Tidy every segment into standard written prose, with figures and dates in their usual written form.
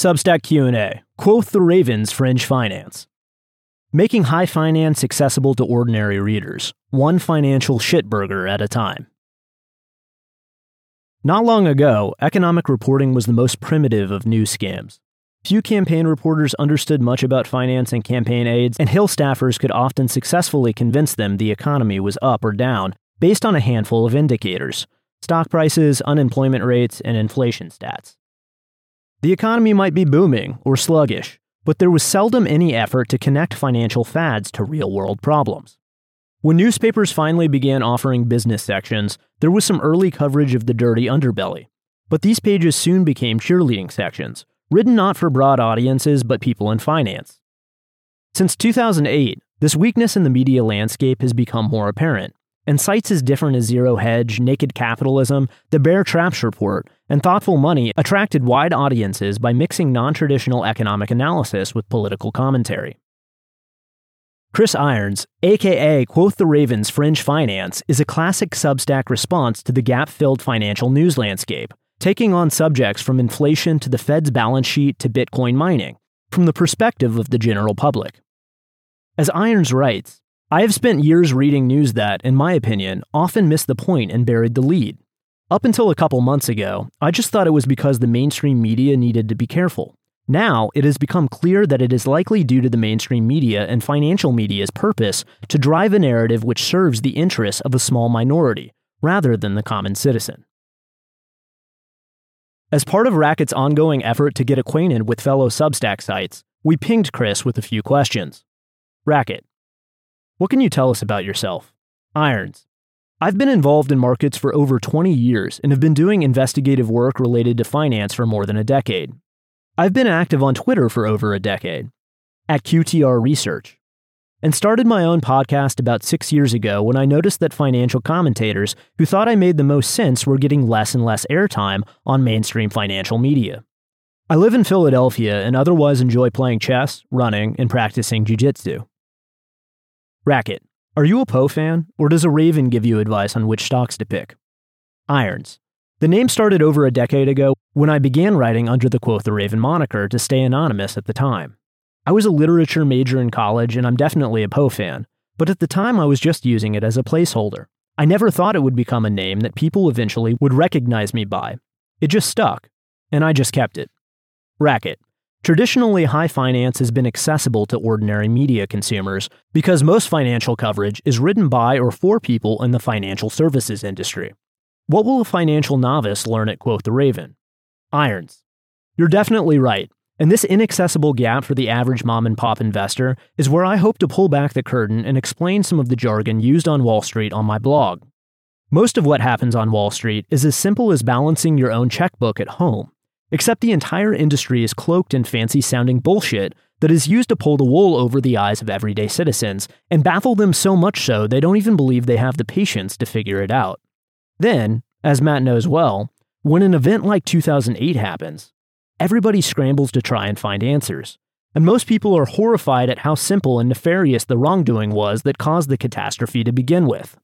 Substack Q&A, Quoth the Ravens Fringe Finance. Making high finance accessible to ordinary readers, one financial shitburger at a time. Not long ago, economic reporting was the most primitive of news scams. Few campaign reporters understood much about finance and campaign aids, and Hill staffers could often successfully convince them the economy was up or down based on a handful of indicators: stock prices, unemployment rates, and inflation stats. The economy might be booming or sluggish, but there was seldom any effort to connect financial fads to real-world problems. When newspapers finally began offering business sections, there was some early coverage of the dirty underbelly. But these pages soon became cheerleading sections, written not for broad audiences but people in finance. Since 2008, this weakness in the media landscape has become more apparent, and sites as different as Zero Hedge, Naked Capitalism, The Bear Traps Report, and Thoughtful Money attracted wide audiences by mixing non-traditional economic analysis with political commentary. Chris Irons, aka Quoth the Ravens Fringe Finance, is a classic Substack response to the gap-filled financial news landscape, taking on subjects from inflation to the Fed's balance sheet to Bitcoin mining, from the perspective of the general public. As Irons writes, I have spent years reading news that, in my opinion, often missed the point and buried the lead. Up until a couple months ago, I just thought it was because the mainstream media needed to be careful. Now, it has become clear that it is likely due to the mainstream media and financial media's purpose to drive a narrative which serves the interests of a small minority, rather than the common citizen. As part of Racket's ongoing effort to get acquainted with fellow Substack sites, we pinged Chris with a few questions. Racket: what can you tell us about yourself? Irons: I've been involved in markets for over 20 years and have been doing investigative work related to finance for more than a decade. I've been active on Twitter for over a decade, at QTR Research, and started my own podcast about 6 years ago when I noticed that financial commentators who thought I made the most sense were getting less and less airtime on mainstream financial media. I live in Philadelphia and otherwise enjoy playing chess, running, and practicing jiu-jitsu. Racket: are you a Poe fan, or does a Raven give you advice on which stocks to pick? Irons: the name started over a decade ago when I began writing under the Quoth the Raven moniker to stay anonymous at the time. I was a literature major in college and I'm definitely a Poe fan, but at the time I was just using it as a placeholder. I never thought it would become a name that people eventually would recognize me by. It just stuck, and I just kept it. Racket: traditionally, high finance has been accessible to ordinary media consumers because most financial coverage is written by or for people in the financial services industry. What will a financial novice learn at Quoth the Raven? Irons: you're definitely right, and this inaccessible gap for the average mom-and-pop investor is where I hope to pull back the curtain and explain some of the jargon used on Wall Street on my blog. Most of what happens on Wall Street is as simple as balancing your own checkbook at home, except the entire industry is cloaked in fancy-sounding bullshit that is used to pull the wool over the eyes of everyday citizens and baffle them so much so they don't even believe they have the patience to figure it out. Then, as Matt knows well, when an event like 2008 happens, everybody scrambles to try and find answers, and most people are horrified at how simple and nefarious the wrongdoing was that caused the catastrophe to begin with.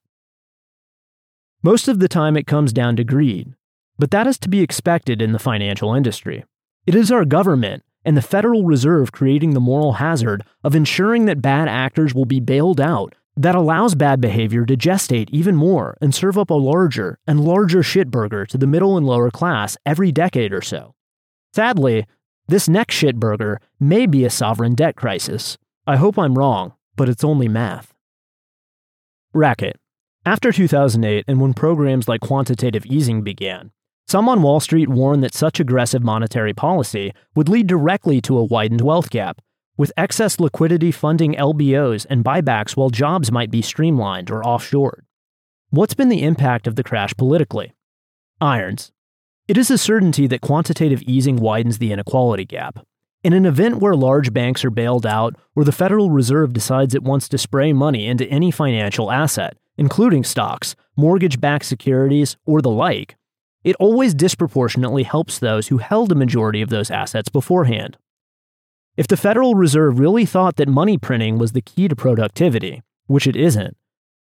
Most of the time it comes down to greed, but that is to be expected in the financial industry. It is our government and the Federal Reserve creating the moral hazard of ensuring that bad actors will be bailed out that allows bad behavior to gestate even more and serve up a larger and larger shitburger to the middle and lower class every decade or so. Sadly, this next shitburger may be a sovereign debt crisis. I hope I'm wrong, but it's only math. Racket: after 2008 and when programs like quantitative easing began, some on Wall Street warned that such aggressive monetary policy would lead directly to a widened wealth gap, with excess liquidity funding LBOs and buybacks while jobs might be streamlined or offshored. What's been the impact of the crash politically? Irons: it is a certainty that quantitative easing widens the inequality gap. In an event where large banks are bailed out or the Federal Reserve decides it wants to spray money into any financial asset, including stocks, mortgage-backed securities, or the like, it always disproportionately helps those who held a majority of those assets beforehand. If the Federal Reserve really thought that money printing was the key to productivity, which it isn't,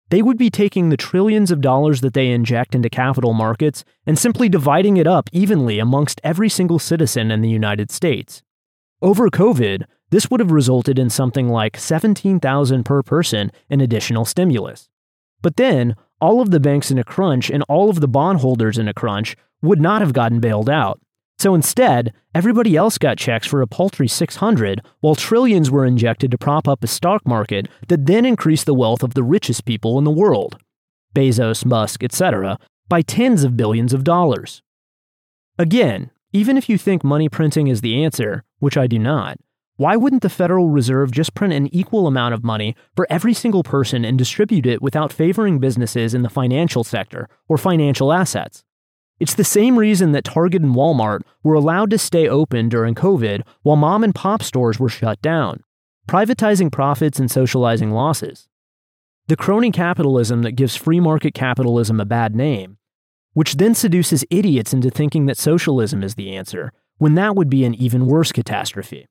They would be taking the trillions of dollars that they inject into capital markets and simply dividing it up evenly amongst every single citizen in the United States. Over COVID, this would have resulted in something like $17,000 per person in additional stimulus. But then, all of the banks in a crunch and all of the bondholders in a crunch would not have gotten bailed out. So instead, everybody else got checks for a paltry $600, while trillions were injected to prop up a stock market that then increased the wealth of the richest people in the world, Bezos, Musk, etc., by tens of billions of dollars. Again, even if you think money printing is the answer, which I do not, why wouldn't the Federal Reserve just print an equal amount of money for every single person and distribute it without favoring businesses in the financial sector or financial assets? It's the same reason that Target and Walmart were allowed to stay open during COVID while mom and pop stores were shut down, privatizing profits and socializing losses. The crony capitalism that gives free market capitalism a bad name, which then seduces idiots into thinking that socialism is the answer, when that would be an even worse catastrophe.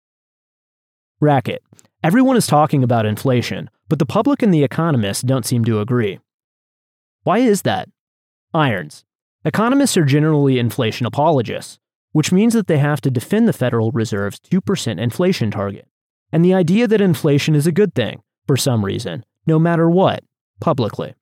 Racket. Everyone is talking about inflation, but the public and the economists don't seem to agree. Why is that? Irons. Economists are generally inflation apologists, which means that they have to defend the Federal Reserve's 2% inflation target, and the idea that inflation is a good thing, for some reason, no matter what, publicly.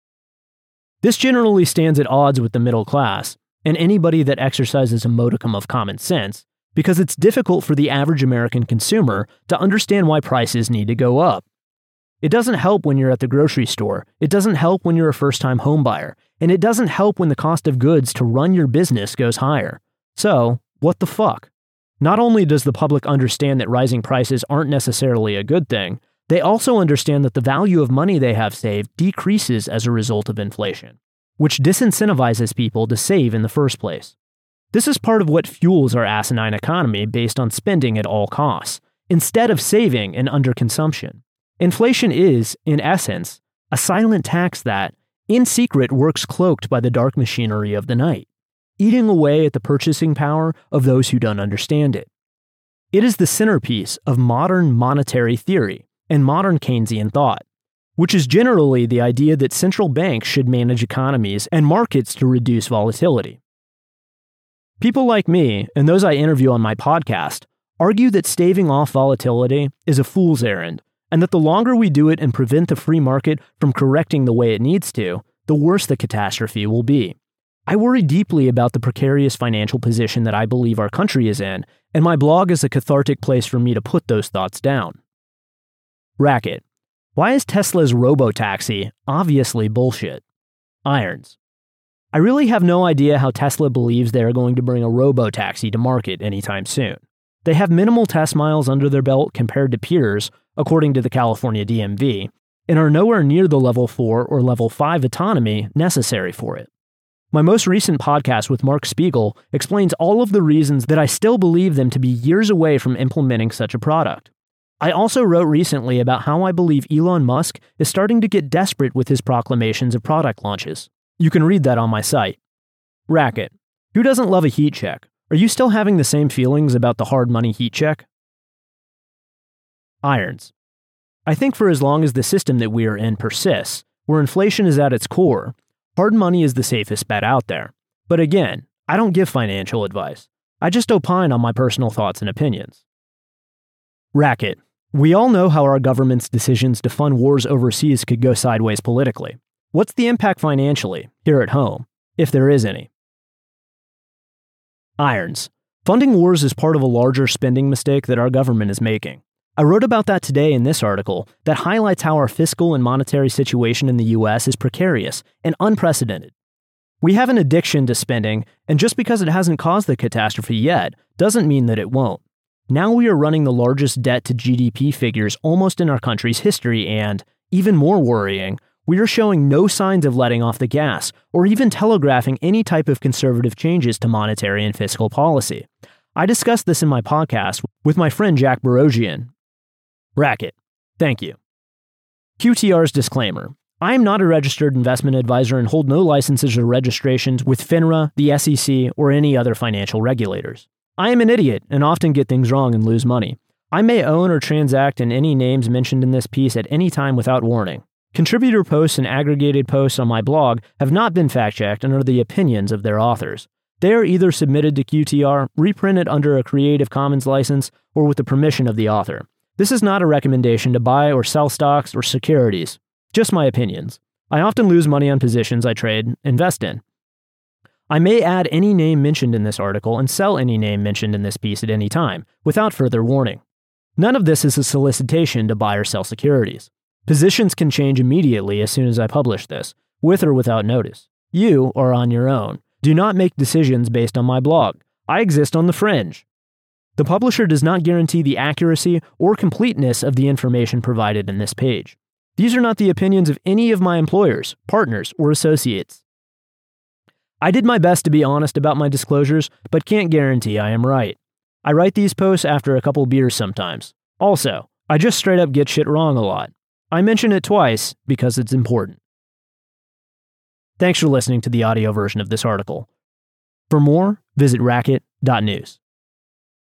This generally stands at odds with the middle class, and anybody that exercises a modicum of common sense, because it's difficult for the average American consumer to understand why prices need to go up. It doesn't help when you're at the grocery store, it doesn't help when you're a first-time homebuyer, and it doesn't help when the cost of goods to run your business goes higher. So, what the fuck? Not only does the public understand that rising prices aren't necessarily a good thing, they also understand that the value of money they have saved decreases as a result of inflation, which disincentivizes people to save in the first place. This is part of what fuels our asinine economy based on spending at all costs, instead of saving and underconsumption. Inflation is, in essence, a silent tax that, in secret, works cloaked by the dark machinery of the night, eating away at the purchasing power of those who don't understand it. It is the centerpiece of modern monetary theory and modern Keynesian thought, which is generally the idea that central banks should manage economies and markets to reduce volatility. People like me, and those I interview on my podcast, argue that staving off volatility is a fool's errand, and that the longer we do it and prevent the free market from correcting the way it needs to, the worse the catastrophe will be. I worry deeply about the precarious financial position that I believe our country is in, and my blog is a cathartic place for me to put those thoughts down. Racket. Why is Tesla's robo-taxi obviously bullshit? Irons. I really have no idea how Tesla believes they are going to bring a robo-taxi to market anytime soon. They have minimal test miles under their belt compared to peers, according to the California DMV, and are nowhere near the level 4 or level 5 autonomy necessary for it. My most recent podcast with Mark Spiegel explains all of the reasons that I still believe them to be years away from implementing such a product. I also wrote recently about how I believe Elon Musk is starting to get desperate with his proclamations of product launches. You can read that on my site. Racket. Who doesn't love a heat check? Are you still having the same feelings about the hard money heat check? Irons. I think for as long as the system that we are in persists, where inflation is at its core, hard money is the safest bet out there. But again, I don't give financial advice. I just opine on my personal thoughts and opinions. Racket. We all know how our government's decisions to fund wars overseas could go sideways politically. What's the impact financially, here at home, if there is any? Irons. Funding wars is part of a larger spending mistake that our government is making. I wrote about that today in this article that highlights how our fiscal and monetary situation in the US is precarious and unprecedented. We have an addiction to spending, and just because it hasn't caused the catastrophe yet, doesn't mean that it won't. Now we are running the largest debt to GDP figures almost in our country's history, and, even more worrying, we are showing no signs of letting off the gas or even telegraphing any type of conservative changes to monetary and fiscal policy. I discussed this in my podcast with my friend Jack Barosian. Racket. Thank you. QTR's disclaimer. I am not a registered investment advisor and hold no licenses or registrations with FINRA, the SEC, or any other financial regulators. I am an idiot and often get things wrong and lose money. I may own or transact in any names mentioned in this piece at any time without warning. Contributor posts and aggregated posts on my blog have not been fact-checked and are the opinions of their authors. They are either submitted to QTR, reprinted under a Creative Commons license, or with the permission of the author. This is not a recommendation to buy or sell stocks or securities, just my opinions. I often lose money on positions I invest in. I may add any name mentioned in this article and sell any name mentioned in this piece at any time, without further warning. None of this is a solicitation to buy or sell securities. Positions can change immediately as soon as I publish this, with or without notice. You are on your own. Do not make decisions based on my blog. I exist on the fringe. The publisher does not guarantee the accuracy or completeness of the information provided in this page. These are not the opinions of any of my employers, partners, or associates. I did my best to be honest about my disclosures, but can't guarantee I am right. I write these posts after a couple beers sometimes. Also, I just straight up get shit wrong a lot. I mention it twice because it's important. Thanks for listening to the audio version of this article. For more, visit racket.news.